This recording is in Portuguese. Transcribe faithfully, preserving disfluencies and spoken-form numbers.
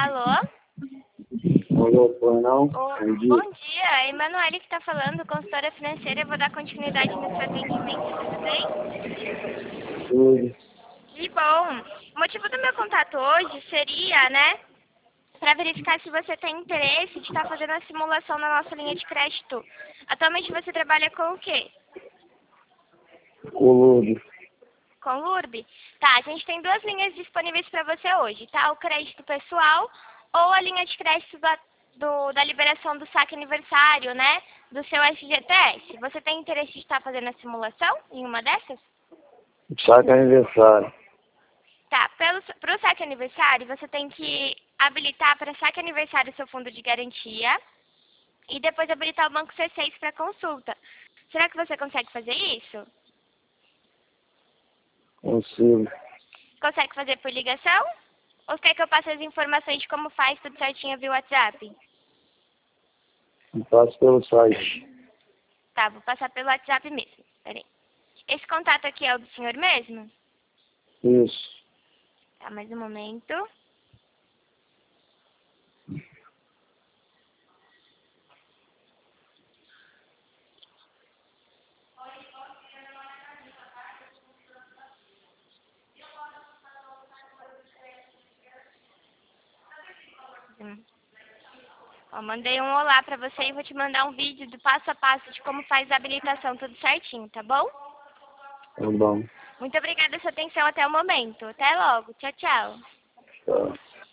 Alô? Alô, foi não? Ô, Bom dia. bom dia, é a Emanuele que está falando, consultora financeira. Eu vou dar continuidade no seu atendimento, tudo bem? Tudo. Que bom. O motivo do meu contato hoje seria, né, para verificar se você tem interesse de estar fazendo a simulação na nossa linha de crédito. Atualmente você trabalha com o quê? Colúdio. Com L U R B? Tá, a gente tem duas linhas disponíveis para você hoje, tá? O crédito pessoal ou a linha de crédito da, do, da liberação do saque aniversário, né? Do seu F G T S. Você tem interesse de estar fazendo a simulação em uma dessas? Saque aniversário. Tá, para o saque aniversário, você tem que habilitar para saque aniversário o seu fundo de garantia e depois habilitar o banco C seis para consulta. Será que você consegue fazer isso? Consigo. Consegue fazer por ligação? Ou quer que eu passe as informações de como faz tudo certinho via WhatsApp? Me passo pelo site. Tá, vou passar pelo WhatsApp mesmo. Peraí. Esse contato aqui é o do senhor mesmo? Isso. Tá, mais um momento. Hum. Ó, mandei um olá pra você e vou te mandar um vídeo do passo a passo de como faz a habilitação, tudo certinho, tá bom? Tá bom. Muito obrigada pela sua atenção até o momento. Até logo. Tchau, tchau. Tá.